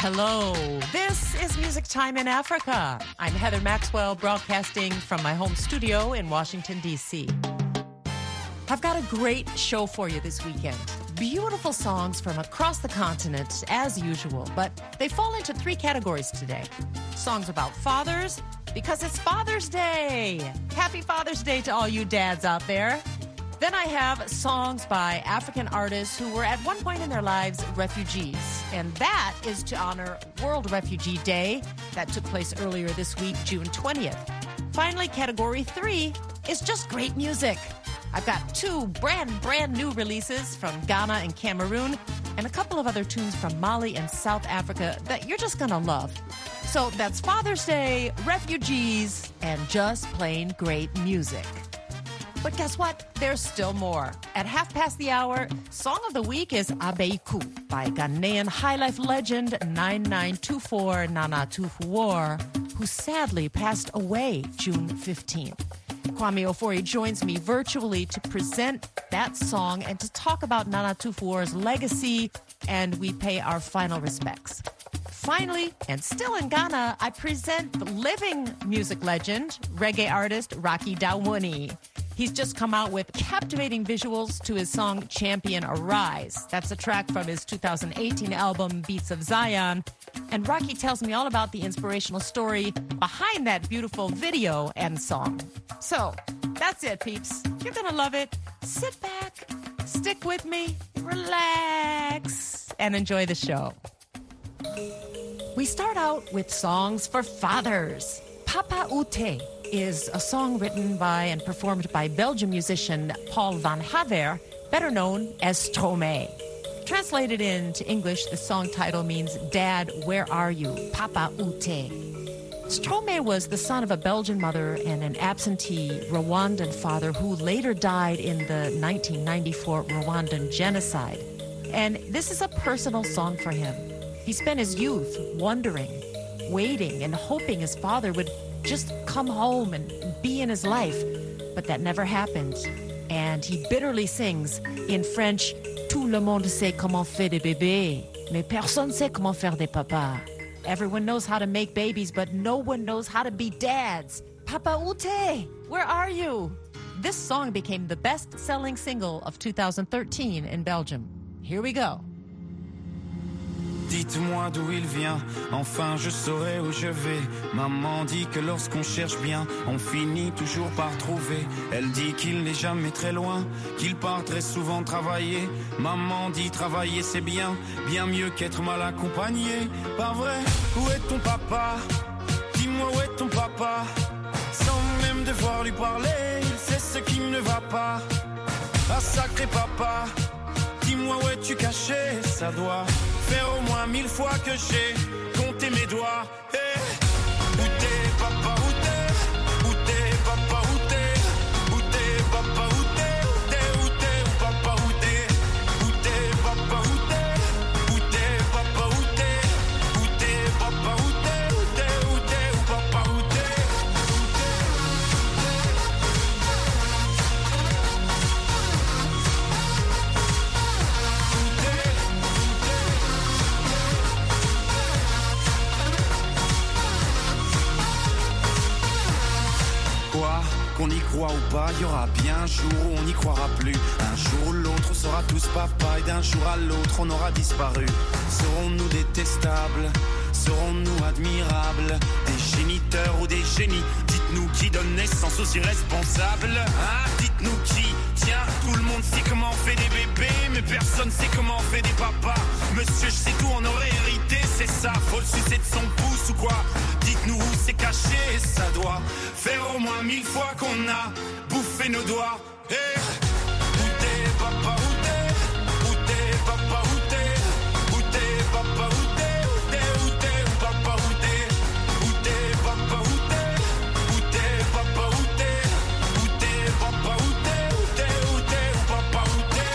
Hello, this is Music Time in Africa. I'm Heather Maxwell, broadcasting from my home studio in Washington, D.C. I've got a great show for you this weekend. Beautiful songs from across the continent, as usual, but they fall into three categories today. Songs about fathers, because it's Father's Day. Happy Father's Day to all you dads out there. Then I have songs by African artists who were at one point in their lives refugees. And that is to honor World Refugee Day. That took place earlier this week, June 20th. Finally, category 3 is just great music. I've got two brand new releases from Ghana and Cameroon, and a couple of other tunes from Mali and South Africa that you're just gonna love. So that's Father's Day, refugees, and just plain great music. But guess what? There's still more. At hour, Song of the Week is Abeiku by Ghanaian highlife legend 9924 Nana Tufuor, who sadly passed away June 15th. Kwame Ofori joins me virtually to present that song and to talk about Nana Tufuor's legacy, and we pay our final respects. Finally, and still in Ghana, I present the living music legend, reggae artist Rocky Dawuni. He's just come out with captivating visuals to his song Champion Arise. That's a track from his 2018 album Beats of Zion. And Rocky tells me all about the inspirational story behind that beautiful video and song. So, that's it, peeps. You're gonna love it. Sit back, stick with me, relax, and enjoy the show. We start out with songs for fathers. Papa Oute is a song written by and performed by Belgian musician Paul van Haver, better known as Stromae. Translated into English, the song title means, Dad, Where Are You? Papa Oute. Stromae was the son of a Belgian mother and an absentee Rwandan father who later died in the 1994 Rwandan genocide. And this is a personal song for him. He spent his youth wondering, waiting, and hoping his father would just come home and be in his life. But that never happened. And he bitterly sings in French, Tout le monde sait comment faire des bébés, mais personne sait comment faire des papas. Everyone knows how to make babies, but no one knows how to be dads. Papa Oute, where are you? This song became the best-selling single of 2013 in Belgium. Here we go. Dites-moi d'où il vient, enfin je saurai où je vais. Maman dit que lorsqu'on cherche bien, on finit toujours par trouver. Elle dit qu'il n'est jamais très loin, qu'il part très souvent travailler. Maman dit travailler c'est bien, bien mieux qu'être mal accompagné. Pas vrai, où est ton papa? Dis-moi où est ton papa? Sans même devoir lui parler, il sait ce qui ne va pas. Ah sacré papa, dis-moi où es-tu caché? Ça doit faire au moins 1000 fois que j'ai compté mes doigts. Hey. Où t'es papa, où t'es? Où t'es papa, où t'es? Où t'es papa, où t'es? Où t'es, où t'es, où papa, où t'es? Où t'es papa, où t'es? Où t'es papa, où t'es? Où t'es papa, où t'es? Où t'es, où t'es, où papa, où t'es? Qu'on y croit ou pas, il y aura bien un jour où on n'y croira plus. Un jour ou l'autre, on sera tous papa, et d'un jour à l'autre, on aura disparu. Serons-nous détestables? Serons-nous admirables? Des géniteurs ou des génies? Dites-nous qui donne naissance aux irresponsables? Hein? Dites-nous qui? Tiens, tout le monde sait comment on fait des bébés, mais personne sait comment on fait des papas. Monsieur, je sais tout, on aurait hérité, c'est ça. Faut le sucer de son pouce ou quoi? Dites-nous où c'est caché, ça doit faire au moins 1000 fois qu'on a bouffé nos doigts. Hey. Où t'es papa, où t'es? Où t'es papa, où t'es? Où t'es papa, où t'es? Où t'es, où t'es, où papa, où t'es? Où t'es papa, où t'es? Où t'es papa, où t'es? Où t'es papa, où t'es? Où t'es, où t'es, où papa, où t'es?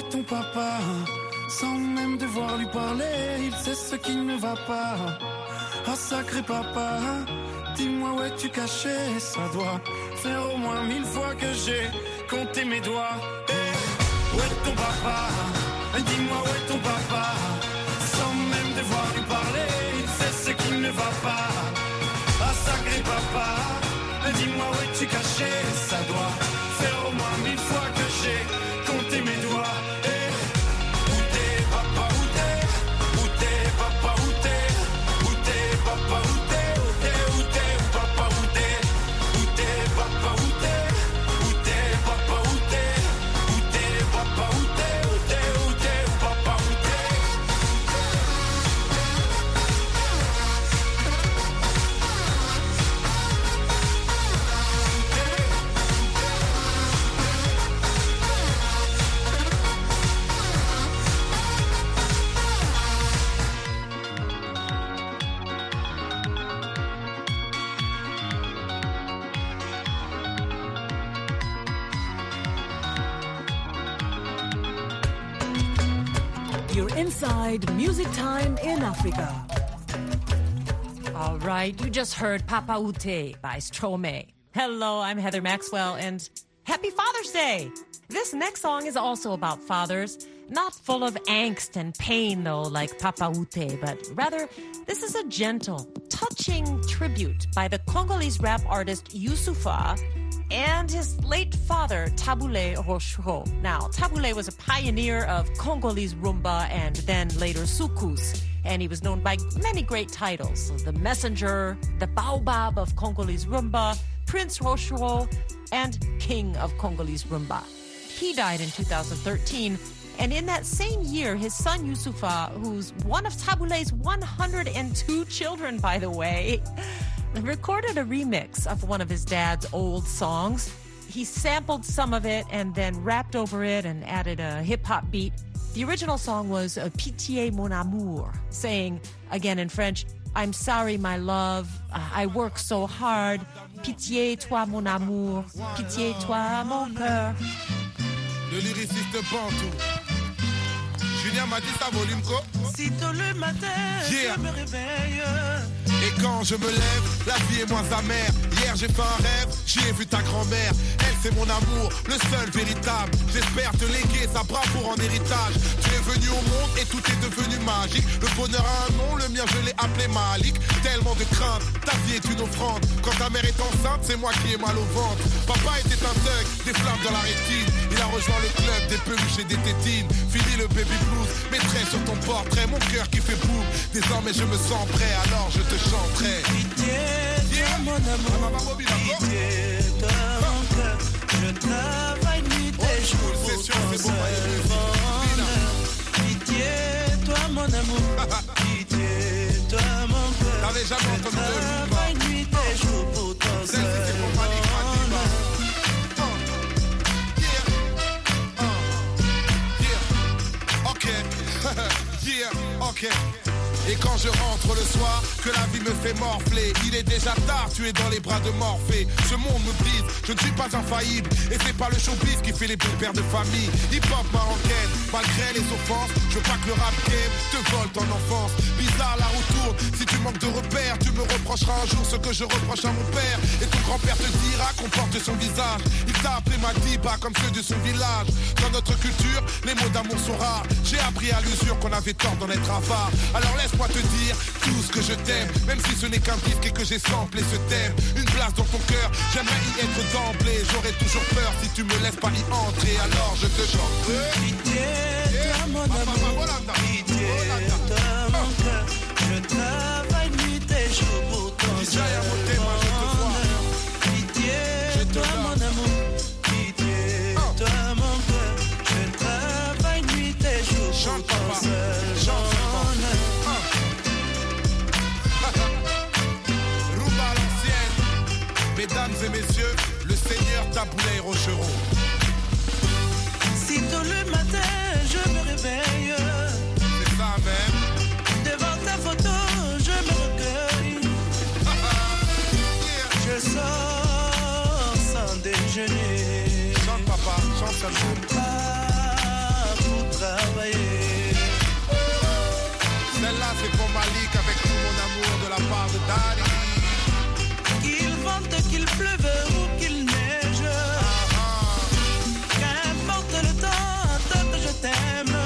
est ton papa? Sans même devoir lui parler, il sait ce qui ne va pas. Ah sacré papa, dis-moi où es-tu caché? Ça doit faire au moins 1000 fois que j'ai compté mes doigts. Où est ton papa? Dis-moi où est ton papa? Sans même devoir lui parler, il sait ce qui ne va pas. Ah sacré papa, dis-moi où es-tu caché? Ça doit faire au moins 1000 fois que j'ai compté mes doigts. Où t'es papa, où t'es? Où t'es papa, où t'es? Où t'es papa, où t'es? Où t'es, où t'es, papa, où t'es? Où t'es papa, où t'es? Où t'es papa, où t'es? Où t'es papa, où t'es? Où t'es, où t'es, papa, où t'es? You're inside Music Time in Africa. All right, you just heard Papa Ute by Stromae. Hello, I'm Heather Maxwell, and happy Father's Day! This next song is also about fathers, not full of angst and pain, though, like Papa Ute, but rather, this is a gentle, touching tribute by the Congolese rap artist Youssoupha and his late father, Taboulé Rochereau. Now, Taboulé was a pioneer of Congolese rumba and then later soukous, and he was known by many great titles: the Messenger, the Baobab of Congolese rumba, Prince Rochereau, and King of Congolese rumba. He died in 2013, and in that same year, his son Youssoupha, who's one of Taboulé's 102 children, by the way, recorded a remix of one of his dad's old songs. He sampled some of it and then rapped over it and added a hip-hop beat. The original song was Pitié mon amour, saying, again in French, I'm sorry, my love, I work so hard. Pitié toi mon amour, pitié toi mon cœur. Le lyriciste Bantou. Julien m'a dit ça, volume co. Si tôt le matin, Yeah. je me réveille. Et quand je me lève, la vie est moins amère. Hier j'ai fait un rêve, j'y ai vu ta grand-mère. Elle c'est mon amour, le seul véritable. J'espère te léguer sa bravoure en héritage. Tu es venu au monde et tout est devenu magique. Le bonheur a un nom, le mien je l'ai appelé Malik. Tellement de crainte, ta vie est une offrande. Quand ta mère est enceinte, c'est moi qui ai mal au ventre. Papa était un thug, des flammes dans la rétine. Il a rejoint le club des peluches et des tétines. Fini le baby blues, mettrai sur ton portrait mon cœur qui fait boum. Désormais je me sens prêt, alors je te chanterai. Pitié, toi mon amour. Pitié, toi mon cœur. Je travaille nuit et jour pour ton seul bonheur. Pitié, toi mon amour. Pitié, toi mon cœur. T'avais jamais Je entendu de lui, travaille nuit et jour pour ton seul Celle-ci c'est pour Malik Madiba. Ok, yeah, ok. Et quand je rentre le soir, que la vie me fait morfler, il est déjà tard, tu es dans les bras de Morphée. Ce monde me brise, je ne suis pas infaillible. Et c'est pas le showbiz qui fait les bons pères de famille. Hip-hop marocaine, malgré les offenses, je veux pas que le rap game te vole ton enfance. Bizarre la roue tourne, si tu manques de repères, tu me reprocheras un jour ce que je reproche à mon père. Et ton grand-père te dira qu'on porte son visage. Il t'a appelé Madiba comme ceux de son village. Dans notre culture, les mots d'amour sont rares. J'ai appris à l'usure qu'on avait tort d'en être avare. Alors laisse-moi te dire tout ce que je t'aime, même si ce n'est qu'un disque et que j'ai samplé ce thème. Une place dans ton cœur, j'aimerais y être d'emblée. J'aurais toujours peur si tu me laisses pas y entrer. Alors je te chante. Pitié, toi mon amour. Pitié, toi mon cœur. Je travaille nuit et jour pour ton seul bonheur. Pitié, toi mon amour. Pitié, toi mon cœur. Je travaille nuit et jour pour ton seul bonheur. Rumba à l'ancienne. Mesdames et messieurs, le Seigneur Taboulé Rochereau. Si tôt le matin je me réveille, C'est ça même. devant ta photo je me recueille. Je sors sans déjeuner. Chante papa, chante seulement. Pas pour qu'il pleuve ou qu'il neige. Qu'importe le temps, tant que je t'aime.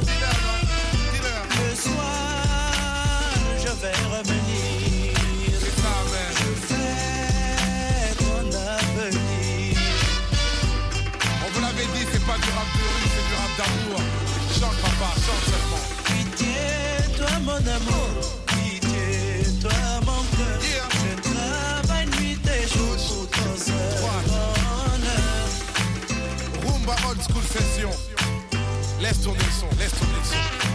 Le soir, je vais revenir. Je fais ton avenir. On vous l'avait dit, c'est pas du rap de rue, c'est du rap d'amour. Chante papa, chante seulement. Pitié, toi mon amour. Pitié, toi mon cœur. Je travaille nuit et jour pour ton seul bonheur. Rumba old school session. Laisse tourner le son, laisse tourner le son.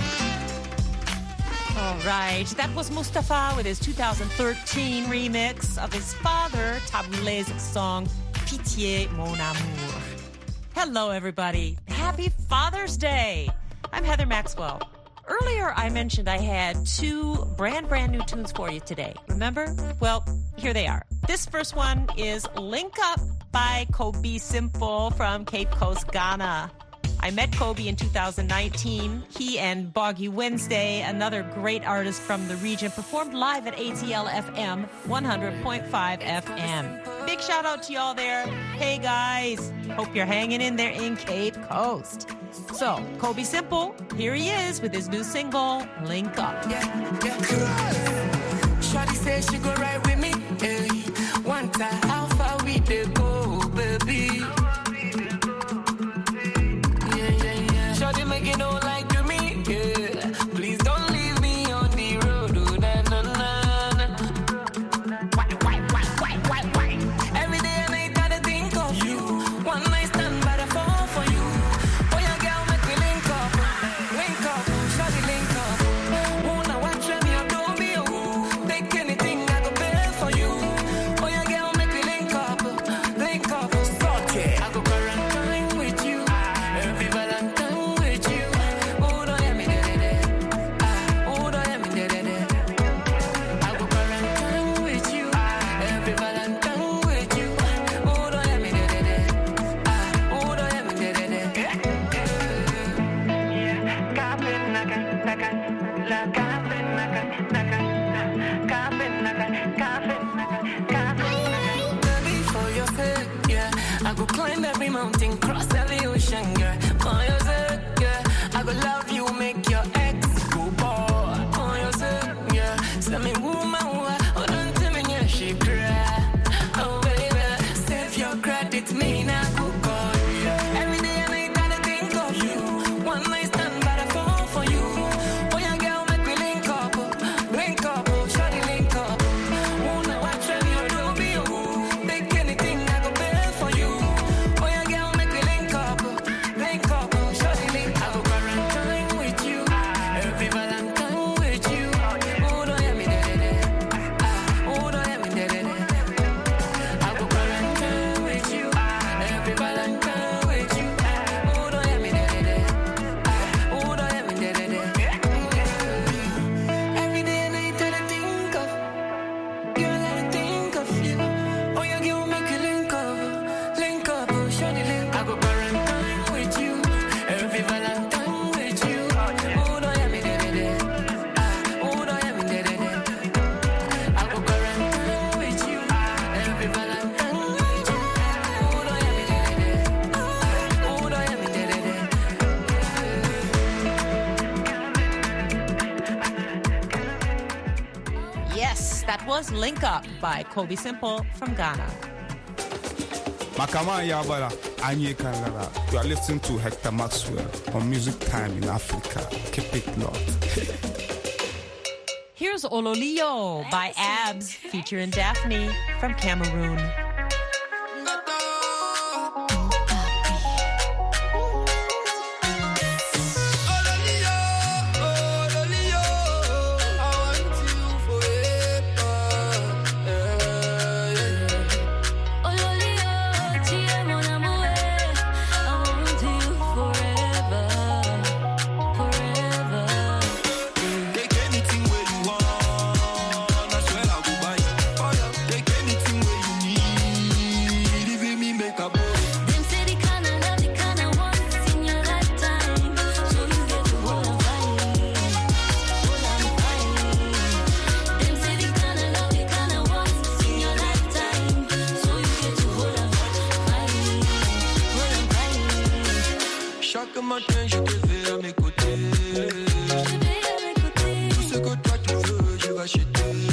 All right, that was Mustafa with his 2013 remix of his father, Taboulé's song, Pitié, mon amour. Hello, everybody. Happy Father's Day. I'm Heather Maxwell. Earlier, I mentioned I had two brand new tunes for you today. Remember? Well, here they are. This first one is Link Up by Kobe Simple from Cape Coast, Ghana. I met Kobe in 2019. He and Boggy Wednesday, another great artist from the region, performed live at ATL FM 100.5 FM. Big shout out to y'all there. Hey guys, hope you're hanging in there in Cape Coast. So, Kobe Simple, here he is with his new single, Link Up. Shawty says she go right with me. Hey. One time, how far we dey go, baby? Shawty make it all like to me, yeah. Please don't leave me on the road, oh, na na na. Why? Every day and night I think of you. One night stand by the phone for you. Oh yeah, girl, make me link up, shawty link up. Oh now watch me, I don't be oh. Take anything I go pay for you. Oh yeah, girl, make me link up. I go quarantine with you. Every Valentine with you. Oh, don't let me oh, don't let me I go quarantine with you. Every Valentine with you. Oh, don't let me oh, don't let me baby, for your sake, yeah. I go climb every mountain, cross every ocean, girl. For your sake, yeah. I go love you, make your ex go bored. For your sake, yeah. Send me woman, oh, don't tell me, yeah, she cry. Oh, baby, save your credit, me now go call you. Every day and night I think of you. One night stand by the phone for you. Oh, yeah, girl, make me link up, shawty link up. Oh, now watch me, you do be oh. Take anything I go pay for you. Oh, yeah, girl, make me link up, shawty link up. I go quarantine with you. Every Valentine with you. Oh, don't let me oh, don't let me I go quarantine with you. Every Valentine with you. Oh, don't let me oh, don't let me Every day and night I think of, girl, I think of you. Oh, yeah, girl, make you link up, shawty link up. I go quarantine with you. Every Valentine with you. Oh, don't let me oh, don't let me I go quarantine with you. Every Valentine with you. Oh, don't let me oh, don't let me Yes, that was Link Up by Kobe Simple from Ghana. Makama Yabala, Anye Kangara. You are listening to Hector Maxwell on Music Time in Africa. Keep it locked. Here's Ololio by Abs featuring Daphne from Cameroon. Take anything where you need. bien, je te veux à mes côtés. Tout ce que toi tu veux, je vais acheter.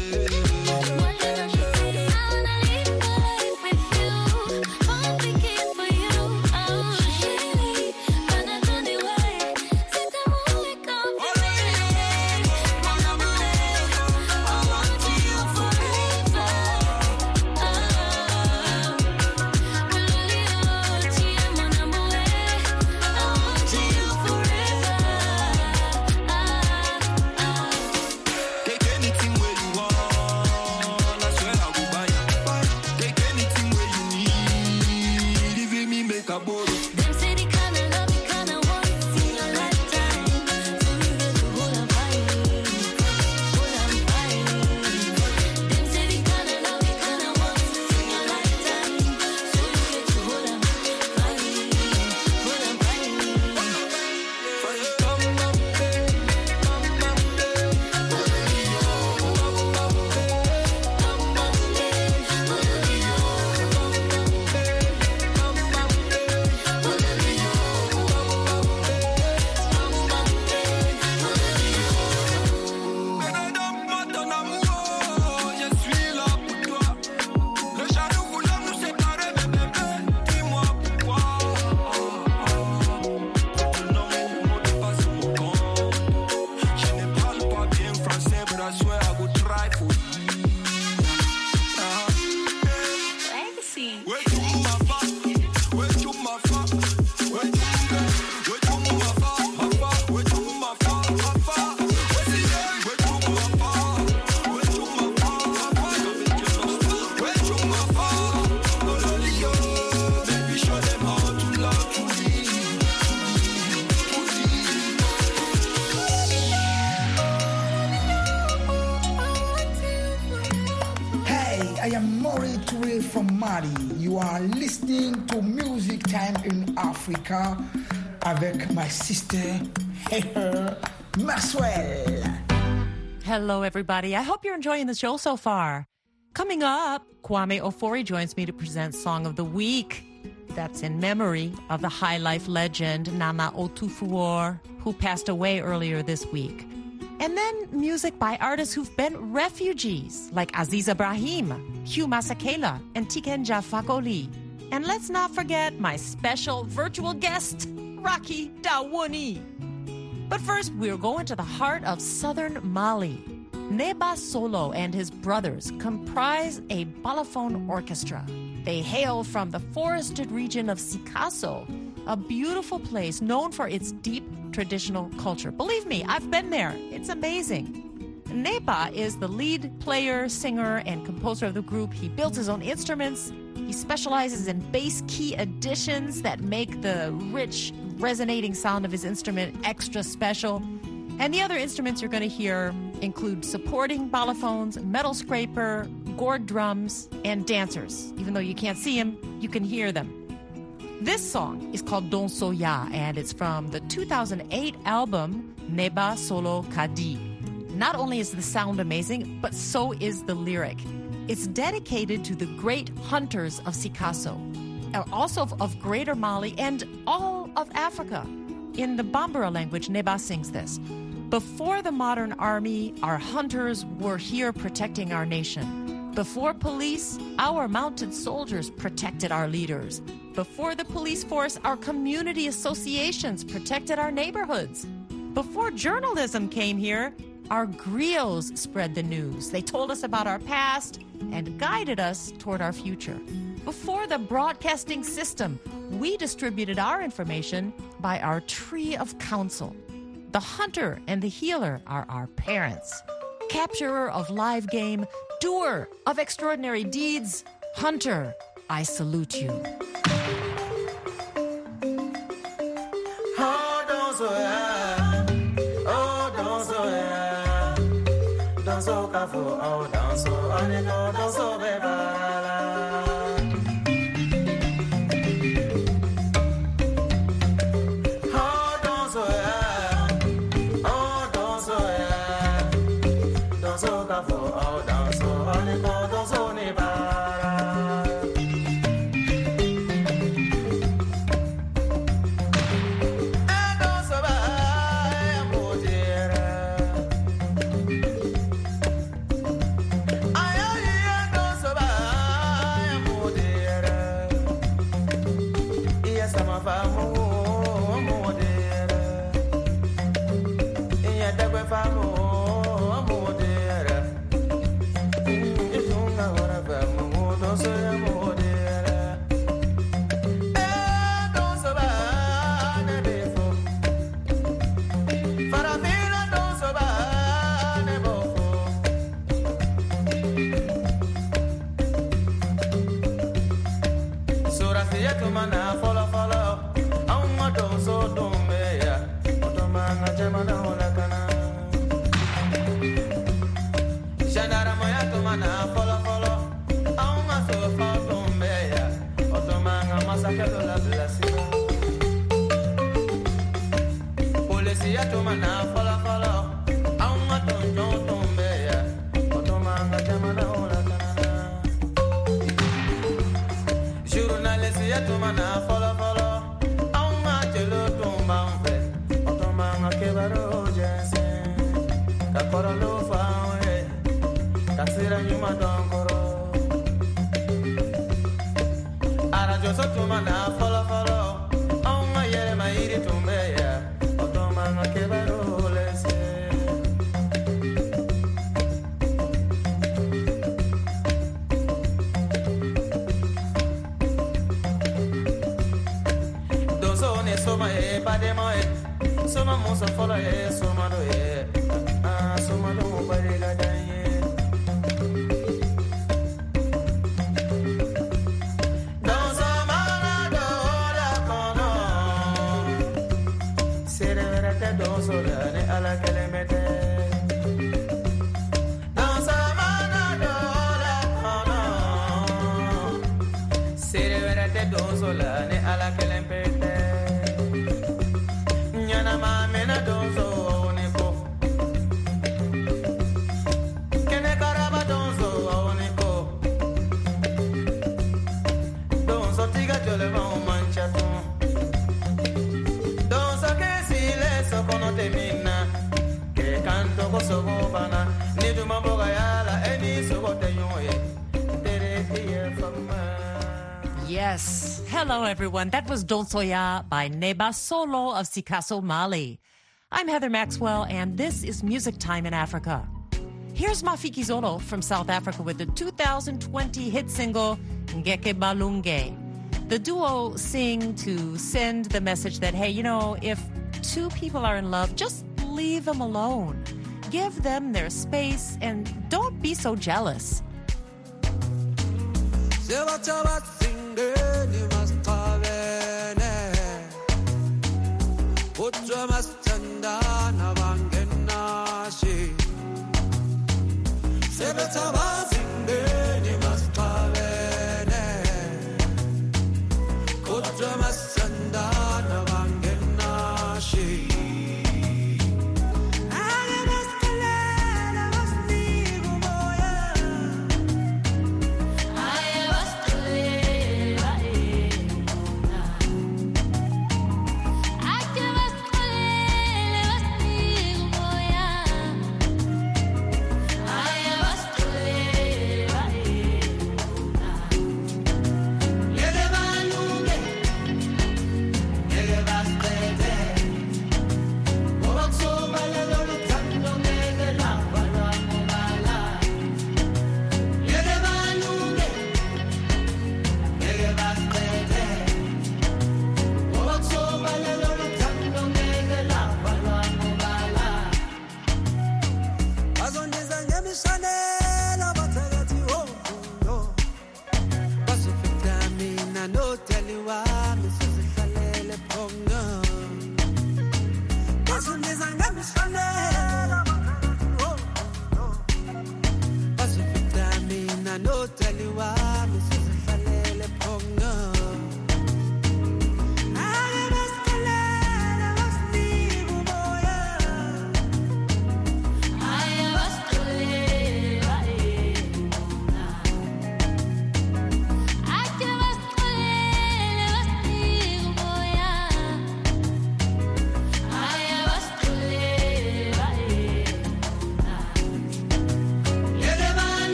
I am Maury Touré from Mali. You are listening to Music Time in Africa avec my sister, Heather Maxwell. Hello, everybody. I hope you're enjoying the show so far. Coming up, Kwame Ofori joins me to present Song of the Week. That's in memory of the high life legend Nana Otufuor, who passed away earlier this week. And then music by artists who've been refugees, like Aziz Ibrahim, Hugh Masekela, and Tikenja Fakoli. And let's not forget my special virtual guest, Rocky Dawuni. But first, we're going to the heart of southern Mali. Neba Solo and his brothers comprise a balafon orchestra. They hail from the forested region of Sikasso, a beautiful place known for its deep traditional culture. Believe me, I've been there. It's amazing. Neba is the lead player, singer, and composer of the group. He builds his own instruments. He specializes in bass key additions that make the rich, resonating sound of his instrument extra special. And the other instruments you're going to hear include supporting balafons, metal scraper, gourd drums, and dancers. Even though you can't see them, you can hear them. This song is called Don Soya, and it's from the 2008 album Neba Solo Kadi. Not only is the sound amazing, but so is the lyric. It's dedicated to the great hunters of Sikasso, also of Greater Mali and all of Africa. In the Bambara language, Neba sings this. Before the modern army, our hunters were here protecting our nation. Before police, our mounted soldiers protected our leaders. Before the police force, our community associations protected our neighborhoods. Before journalism came here, our griots spread the news. They told us about our past and guided us toward our future. Before the broadcasting system, we distributed our information by our tree of counsel. The hunter and the healer are our parents. Capturer of live game, doer of extraordinary deeds, hunter, I salute you. Don't Yes. Hello, everyone. That was Donsoya by Neba Solo of Sikasso, Mali. I'm Heather Maxwell, and this is Music Time in Africa. Here's Mafiki Zolo from South Africa with the 2020 hit single, Ngeke Balunge. The duo sing to send the message that, hey, you know, if two people are in love, just leave them alone. Give them their space and don't be so jealous.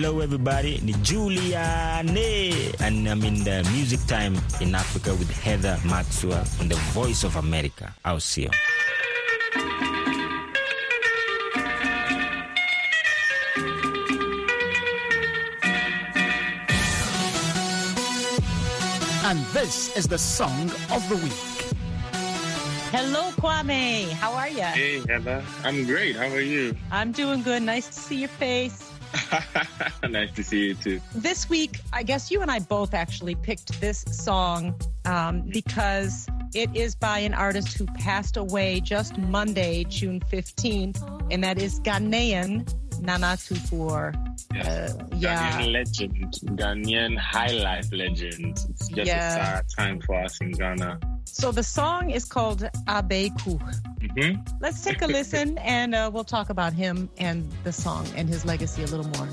Hello everybody, ni Juliane, and I'm in the Music Time in Africa with Heather Maxwell on the Voice of America. I'll see you. And this is the song of the week. Hello, Kwame. How are you? Hey, Heather. I'm great. How are you? I'm doing good. Nice to see your face. Nice to see you too. This week, I guess you and I both actually picked this song because it is by an artist who passed away just Monday, June 15th, and that is Ghanaian Nana Tuffuor. Yes. Ghanaian legend, Ghanaian high life legend. It's just a sad time for us in Ghana. So the song is called Abeku. Mm-hmm. Let's take a listen and we'll talk about him and the song and his legacy a little more.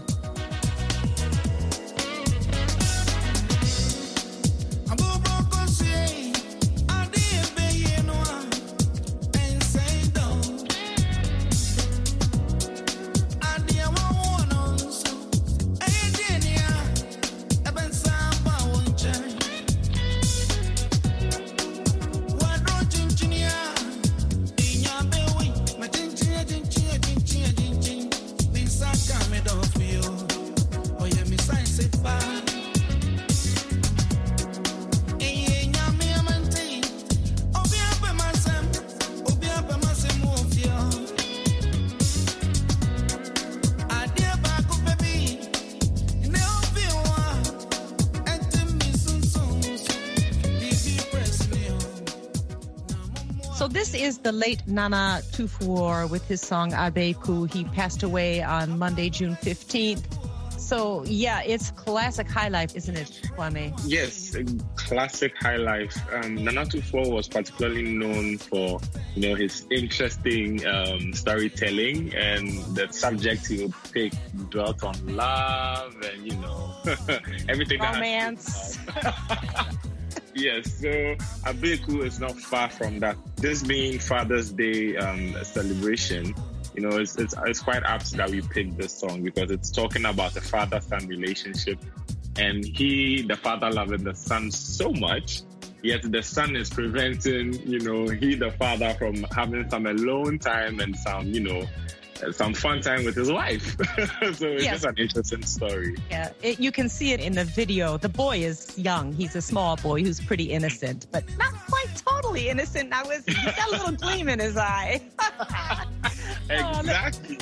This is the late Nana Tuffuor with his song Abeku. He passed away on Monday, June 15th. So, yeah, it's classic high life, isn't it, Kwame? Yes, classic high life. Nana Tuffuor was particularly known for, his interesting storytelling, and the subject he would pick dwelt on love and, everything. Romance. Yes, so Abeku is not far from that. This being Father's Day celebration, it's quite apt that we picked this song because it's talking about the father-son relationship, and the father loving the son so much, yet the son is preventing, he, the father, from having some alone time and some fun time with his wife. So it's just an interesting story. Yeah, you can see it in the video. The boy is young. He's a small boy who's pretty innocent, but not quite totally innocent. He's got a little gleam in his eye. Exactly.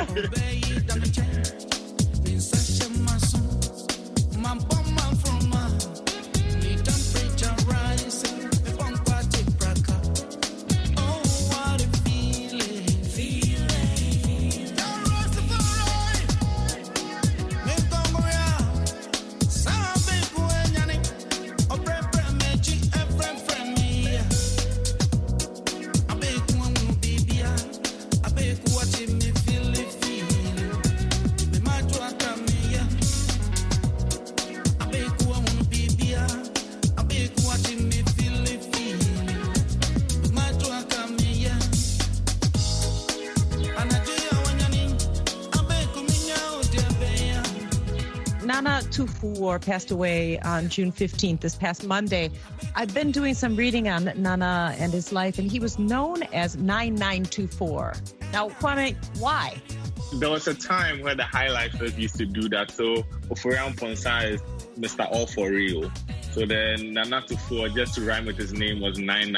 Nana Tuffuor passed away on June 15th, this past Monday. I've been doing some reading on Nana and his life, and he was known as 9924. Now, Kwame, why? There was a time where the high lifers used to do that. So, Oforian Ponsa is Mr. All For Real. So then Nana Tuffuor, just to rhyme with his name, was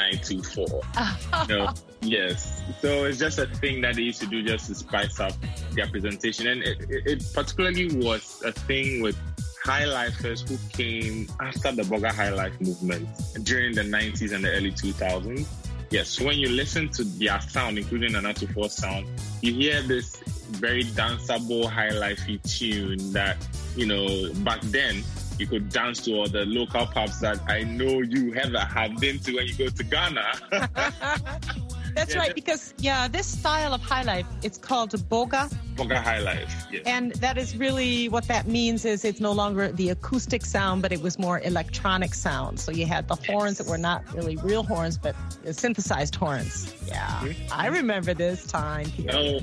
9924. Yes. So it's just a thing that they used to do just to spice up their presentation. And it particularly was a thing with high lifers who came after the Boga High Life movement during the 90s and the early 2000s. Yes, when you listen to their sound, including Nana Tuffuor's sound, you hear this very danceable high lifey tune that, back then you could dance to, all the local pubs that I know you have been to when you go to Ghana. That's right, because, this style of high life, it's called boga. Boga high life, yes. And that is really what that means is it's no longer the acoustic sound, but it was more electronic sound. So you had the horns that were not really real horns, but synthesized horns. Yeah, Mm-hmm. I remember this time. Oh,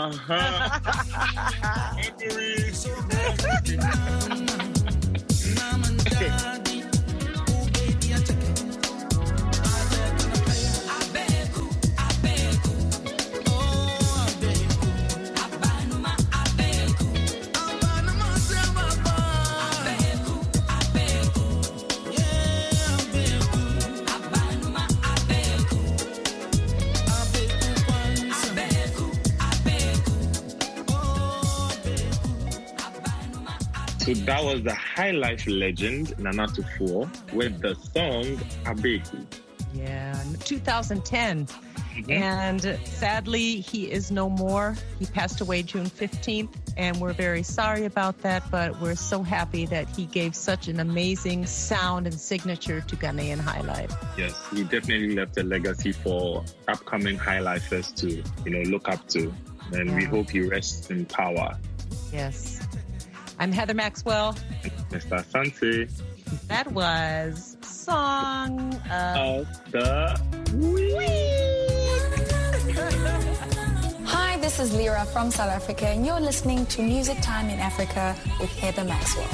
So that was the High Life legend, Nana Tufo, with the song Abeku. Yeah, 2010. And sadly, he is no more. He passed away June 15th, and we're very sorry about that, but we're so happy that he gave such an amazing sound and signature to Ghanaian High Life. Yes, he definitely left a legacy for upcoming High Lifers to, look up to. And we hope he rests in power. Yes. I'm Heather Maxwell. Mr. Asante. That was Song of the Hi, this is Lyra from South Africa, and you're listening to Music Time in Africa with Heather Maxwell.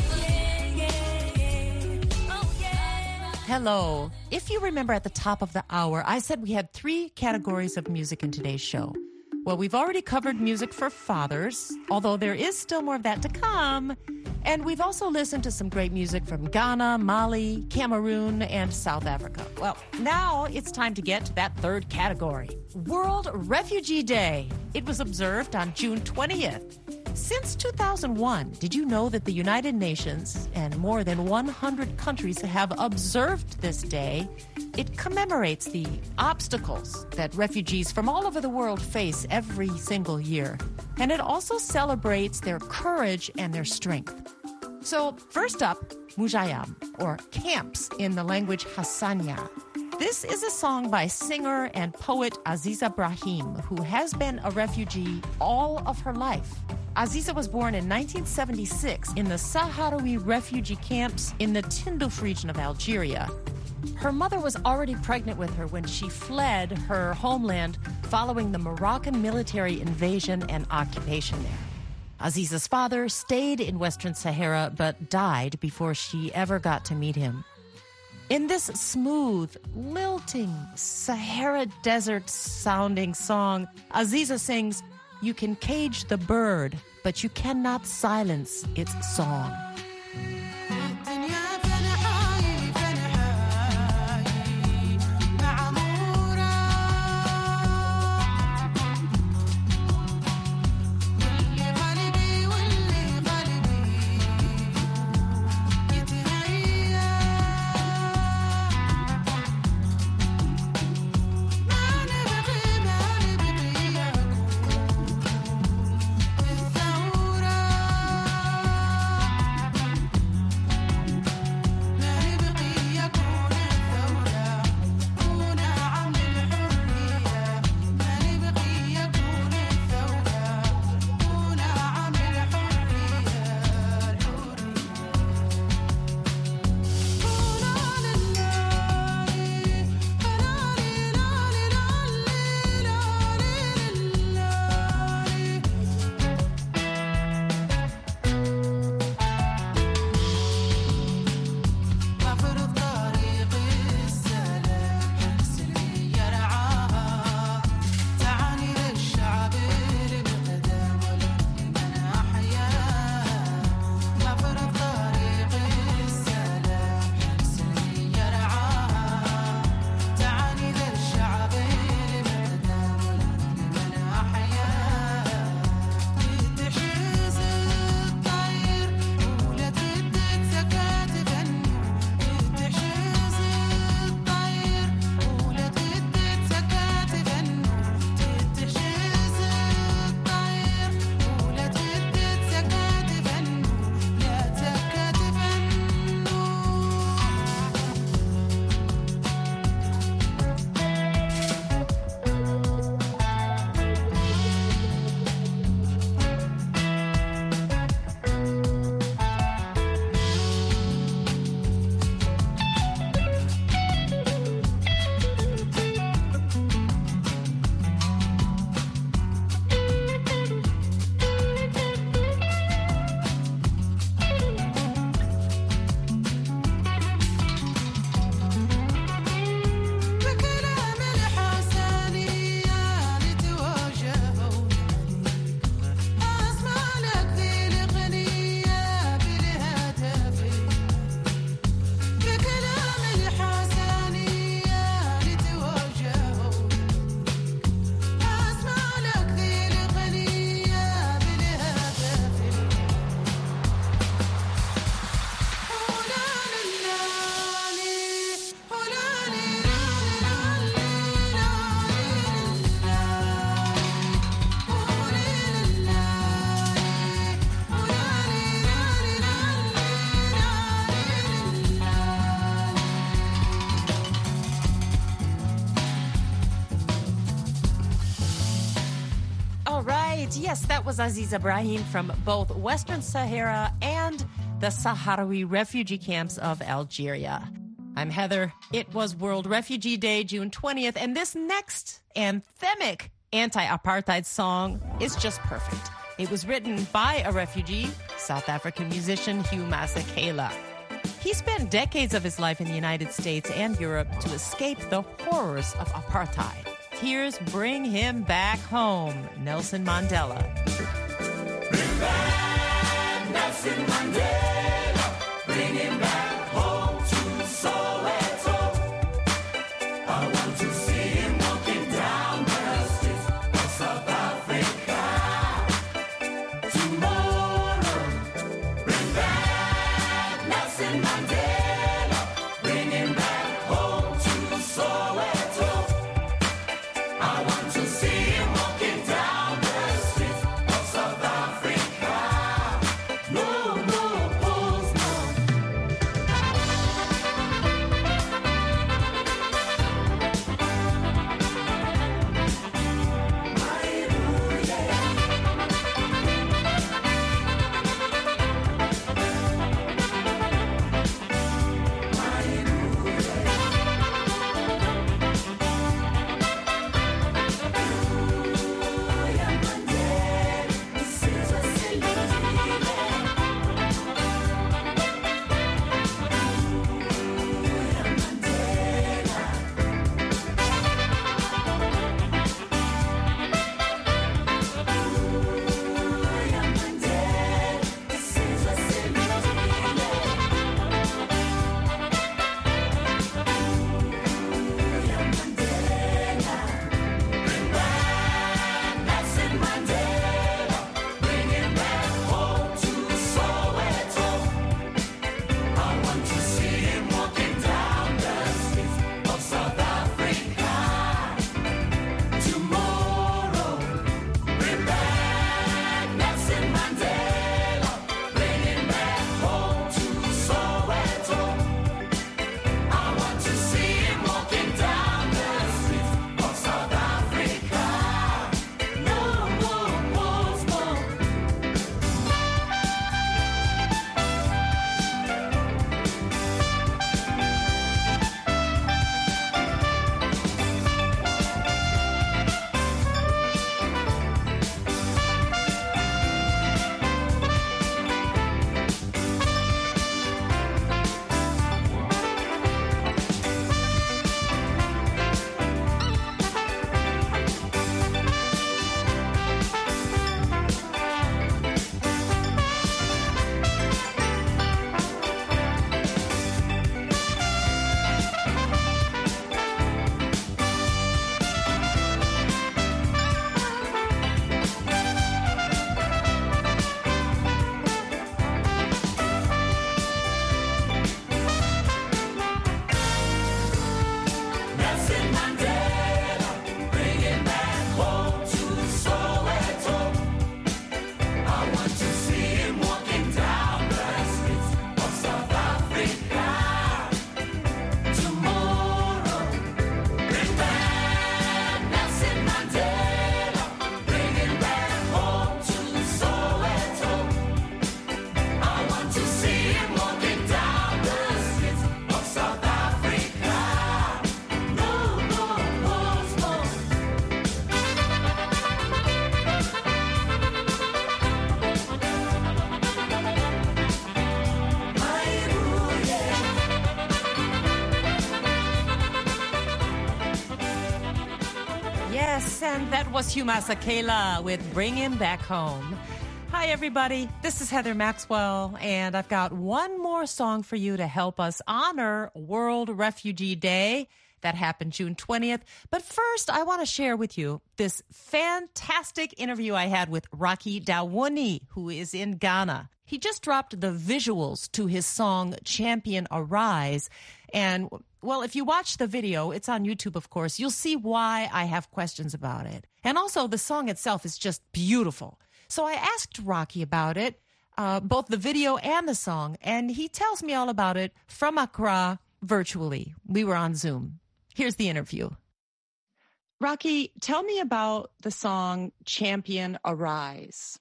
Hello. If you remember at the top of the hour, I said we had 3 categories of music in today's show. Well, we've already covered music for fathers, although there is still more of that to come. And we've also listened to some great music from Ghana, Mali, Cameroon, and South Africa. Well, now it's time to get to that 3rd category, World Refugee Day. It was observed on June 20th. Since 2001, did you know that the United Nations and more than 100 countries have observed this day? It commemorates the obstacles that refugees from all over the world face every single year. And it also celebrates their courage and their strength. So first up, Mujayam, or camps in the language Hassania. This is a song by singer and poet Aziza Brahim, who has been a refugee all of her life. Aziza was born in 1976 in the Sahrawi refugee camps in the Tindouf region of Algeria. Her mother was already pregnant with her when she fled her homeland following the Moroccan military invasion and occupation there. Aziza's father stayed in Western Sahara but died before she ever got to meet him. In this smooth, lilting, Sahara desert-sounding song, Aziza sings, "You can cage the bird, but you cannot silence its song." And yes, that was Aziz Ibrahim from both Western Sahara and the Sahrawi refugee camps of Algeria. I'm Heather. It was World Refugee Day, June 20th, and this next anthemic anti-apartheid song is just perfect. It was written by a refugee, South African musician Hugh Masekela. He spent decades of his life in the United States and Europe to escape the horrors of apartheid. Here's Bring Him Back Home, Nelson Mandela. Bring back Nelson Mandela. Bring him back home to Soweto. I want to see him walking down the streets of South Africa. Tomorrow, bring back Nelson Mandela. Bring him back home to Soweto. I want to see him walking down the streets of South Africa. No more pause, Yes, and that was Hugh Masekela with Bring Him Back Home. Hi, everybody. This is Heather Maxwell, and I've got one more song for you to help us honor World Refugee Day. That happened June 20th. But first, I want to share with you this fantastic interview I had with Rocky Dawuni, who is in Ghana. He just dropped the visuals to his song Champion Arise. And, well, if you watch the video, it's on YouTube, of course, you'll see why I have questions about it. And also, the song itself is just beautiful. So I asked Rocky about it, both the video and the song, and he tells me all about it from Accra virtually. We were on Zoom. Here's the interview. Rocky, tell me about the song Champion Arise.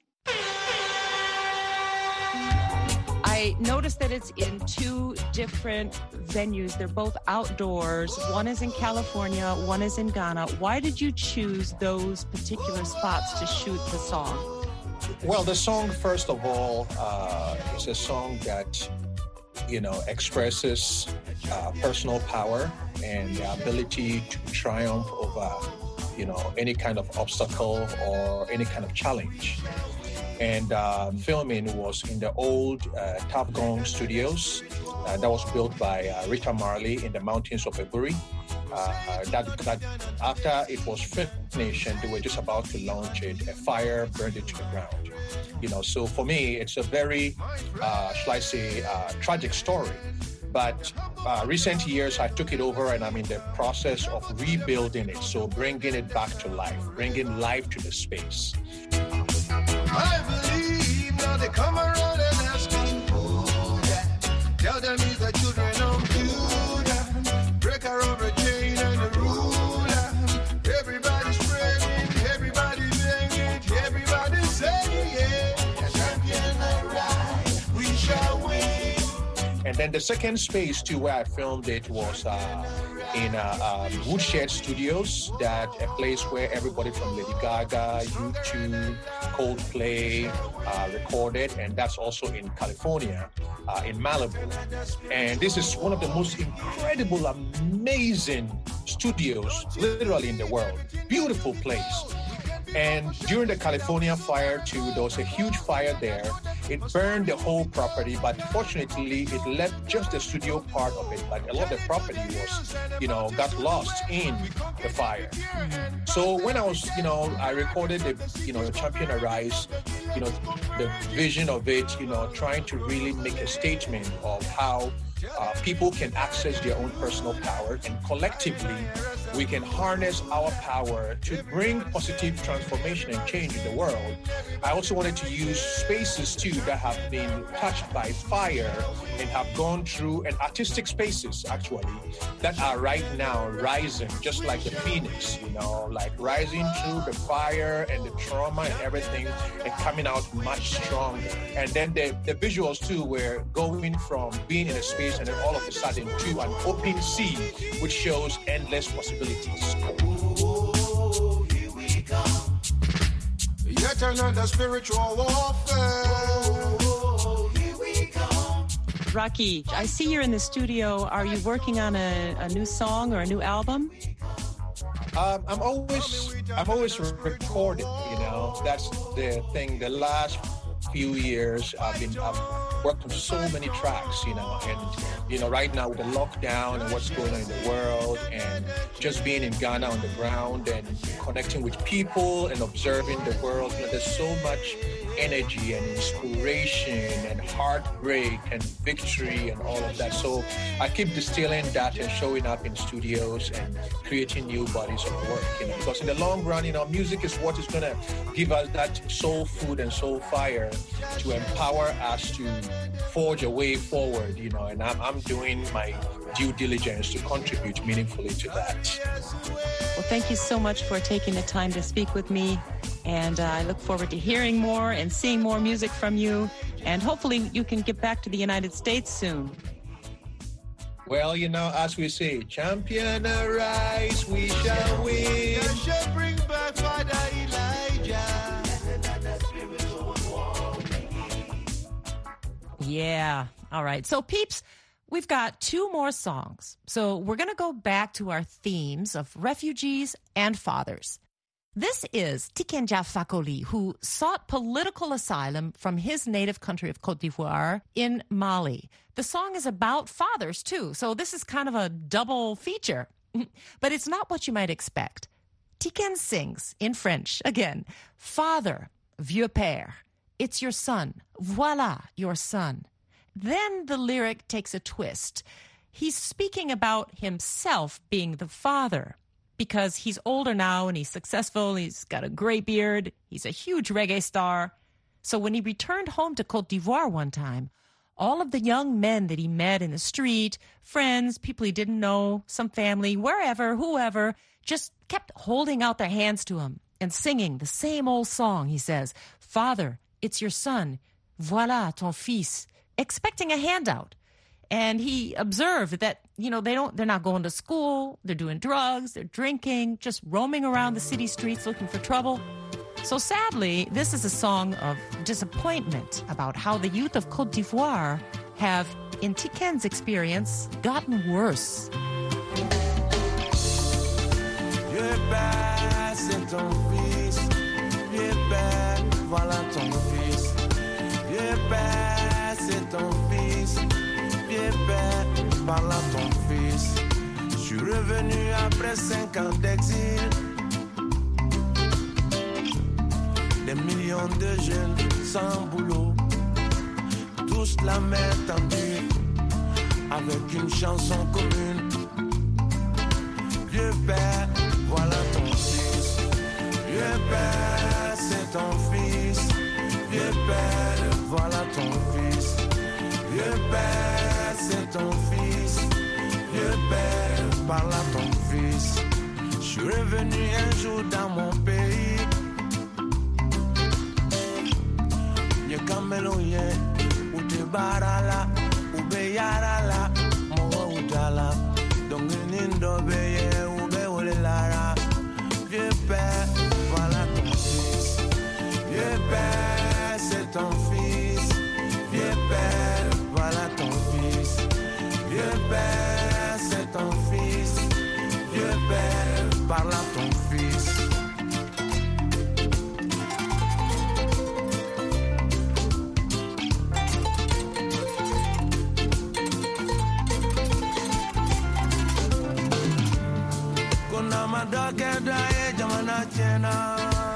I noticed that it's in two different venues. They're both outdoors. One is in California, one is in Ghana. Why did you choose those particular spots to shoot the song? Well, the song, first of all, is a song that, expresses personal power and the ability to triumph over, any kind of obstacle or any kind of challenge. And filming was in the old Top Gong Studios that was built by Rita Marley in the mountains of Eburi. That after it was finished and they were just about to launch it, a fire burned it to the ground. So for me, it's a very, shall I say, tragic story. But recent years, I took it over and I'm in the process of rebuilding it. So bringing it back to life, bringing life to the space. I believe now they come around and ask me who that. Tell them it's the children of Judah. Break her over chain and the ruler. Everybody's praying, everybody singing, everybody saying, yeah. Champion arise, we shall win. And then the second space too where I filmed it was in Woodshed Studios, that a place where everybody from Lady Gaga, U2, Coldplay recorded, and that's also in California, in Malibu. And this is one of the most incredible, amazing studios, literally in the world. Beautiful place. And during the California fire too, there was a huge fire there. It burned the whole property, but fortunately it left just the studio part of it. But a lot of the property was, got lost in the fire. So when I was, I recorded the Champion Arise, the vision of it, trying to really make a statement of how people can access their own personal power, and collectively we can harness our power to bring positive transformation and change in the world. I also wanted to use spaces too that have been touched by fire and have gone through, and artistic spaces actually that are right now rising, just like the phoenix, like rising through the fire and the trauma and everything and coming out much stronger. And then the visuals too were going from being in a space and then all of a sudden to an open sea, which shows endless possibilities. Oh, here we go. Yet another spiritual warfare. Oh, here we go. Rocky, I see you're in the studio. Are you working on a new song or a new album? I'm always recording, That's the thing. The last few years I've worked on so many tracks, and right now with the lockdown and what's going on in the world, and just being in Ghana on the ground and connecting with people and observing the world, there's so much energy and inspiration and heartbreak and victory and all of that. So I keep distilling that and showing up in studios and creating new bodies of work, because in the long run, music is what is going to give us that soul food and soul fire to empower us to forge a way forward, and I'm doing my due diligence to contribute meaningfully to that. Well, thank you so much for taking the time to speak with me. And I look forward to hearing more and seeing more music from you. And hopefully you can get back to the United States soon. Well, as we say, champion arise, we shall win. I shall bring back Father Elijah. Yeah. All right. So, peeps, we've got two more songs. So we're going to go back to our themes of refugees and fathers. This is Tikenja Fakoly, who sought political asylum from his native country of Côte d'Ivoire in Mali. The song is about fathers, too, so this is kind of a double feature. But it's not what you might expect. Tiken sings, in French, again, Father, vieux père, it's your son. Voilà, your son. Then the lyric takes a twist. He's speaking about himself being the father, because he's older now and he's successful, he's got a gray beard, he's a huge reggae star. So when he returned home to Côte d'Ivoire one time, all of the young men that he met in the street, friends, people he didn't know, some family, wherever, whoever, just kept holding out their hands to him and singing the same old song. He says, "Father, it's your son. Voilà ton fils," expecting a handout. And he observed that, they're not going to school, they're doing drugs, they're drinking, just roaming around the city streets looking for trouble. So sadly, this is a song of disappointment about how the youth of Côte d'Ivoire have, in Tiken's experience, gotten worse. Vieux père, c'est ton fils. Vieux père, voilà ton fils. Vieux père, c'est ton fils. Vieux père, voilà ton fils. Je suis revenu après 5 ans d'exil. Des millions de jeunes sans boulot, tous la main tendue, avec une chanson commune. Vieux père, voilà ton fils. Vieux père, c'est ton fils. Vieux père, voilà ton fils. Vieux père, c'est ton fils. Vieux père, parle à ton fils. Je suis revenu un jour dans mon pays. Kameloye, ute barala, ube yarala, mowa utala, donginindo beye, ube olelara. Vieux père, voilà ton fils. Vieux père, c'est ton fils. Vieux père, voilà ton fils. Vieux père, c'est ton fils. Vieux père, parle à ton fils. Dokedo e jamana chena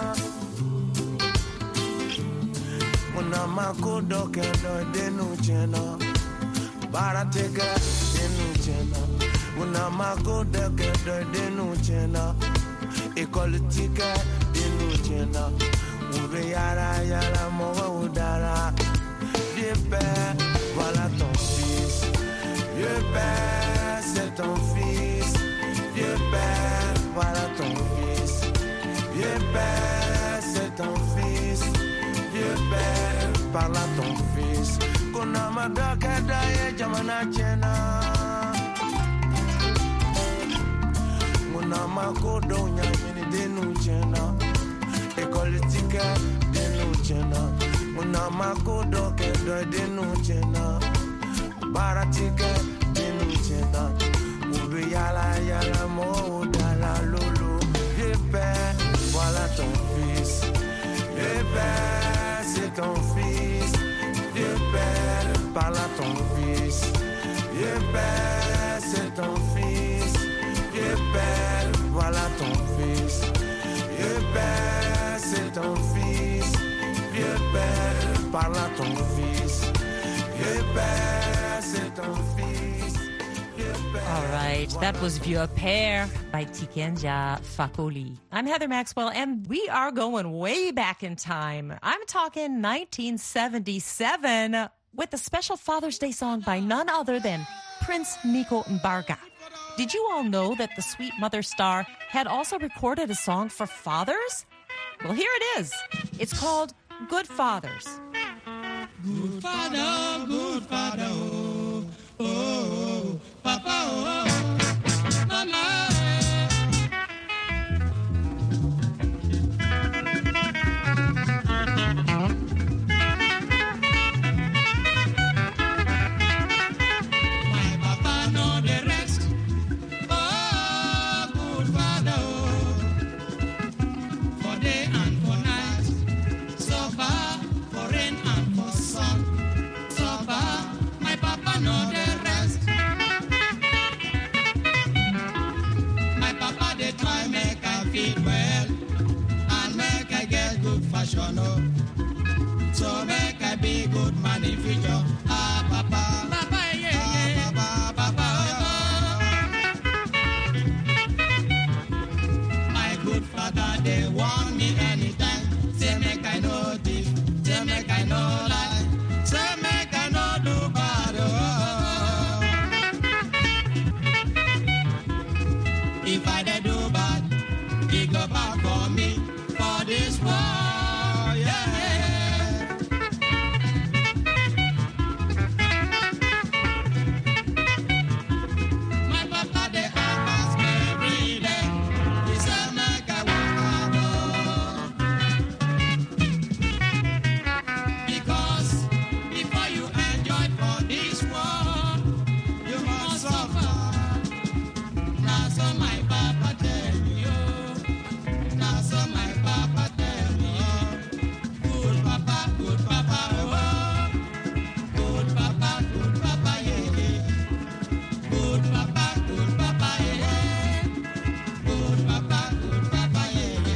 Muna mako dokedo denu chena Barateke denu chena Muna mako dokedo denu chena Ekolitike denu chena Ube yara mowa udara Vieux père, voilà ton fils. Vieux père, c'est ton fils. Vieux père, voilà ton fils. Vieux père, c'est ton fils. Vieux père, parle à ton fils. Konama dokedo e jamana chena Munama kodo nyamini denu chena Ekolitike denu chena Munama kodo kedo denu chena Baratike denu chena Ube yala mo dala lolo. Vieux père, voilà ton fils. Vieux père, c'est ton fils. Vieux père, parle à ton fils. Vieux père, c'est ton fils. Vieux père, voilà ton fils. Vieux père, c'est ton fils. Vieux père, parle à ton fils. Vieux père, c'est ton fils. All right, that was Vieux Père by Tiken Jah Fakoly. I'm Heather Maxwell, and we are going way back in time. I'm talking 1977 with a special Father's Day song by none other than Prince Nico Mbarga. Did you all know that the Sweet Mother star had also recorded a song for fathers? Well, here it is. It's called Good Fathers. Good father, oh, oh, papa, oh, mama. My papa know the rest. Oh, good father, oh, for day and for night, suffer for rain and for sun. Suffer, my papa know the rest. My papa they try make I feel well and make I get good fashion, oh. So make I be good man in future. Ah, papa, papa, yeah, yeah. Ah, papa, papa. My good father they warn me anytime. Say make I know this, say make I know lie, say make I know do. If I did do bad, he go back for me for this war, yeah. My papa they ask me every day. He said make I walk out, because before you enjoy for this war, you must suffer. Now so my papa tell you, now so my papa tell me, good papa, oh, good papa, yeah, good papa, yeah, good papa,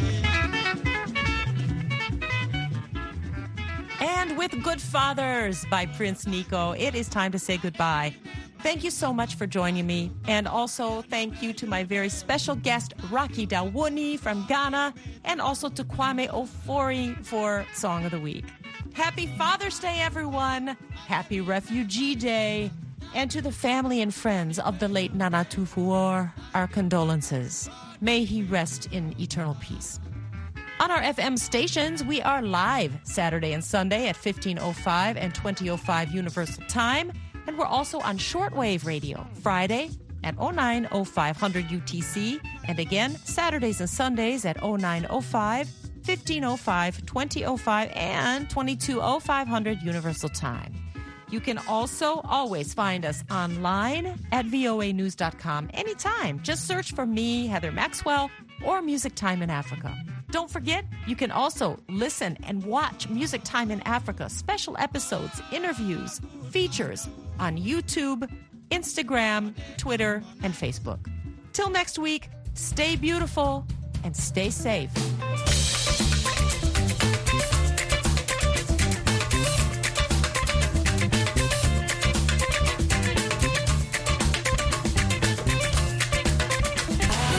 yeah. And with Good Fathers by Prince Nico, it is time to say goodbye. Thank you so much for joining me. And also thank you to my very special guest, Rocky Dawuni from Ghana, and also to Kwame Ofori for Song of the Week. Happy Father's Day, everyone. Happy Refugee Day. And to the family and friends of the late Nana Tufuor, our condolences. May he rest in eternal peace. On our FM stations, we are live Saturday and Sunday at 15:05 and 20:05 Universal Time. And we're also on shortwave radio, Friday at 09:0500 UTC, and again, Saturdays and Sundays at 09:05, 15:05, 20:05, and 22:0500 Universal Time. You can also always find us online at voanews.com anytime. Just search for me, Heather Maxwell, or Music Time in Africa. Don't forget, you can also listen and watch Music Time in Africa, special episodes, interviews, features on YouTube, Instagram, Twitter, and Facebook. Till next week, stay beautiful and stay safe.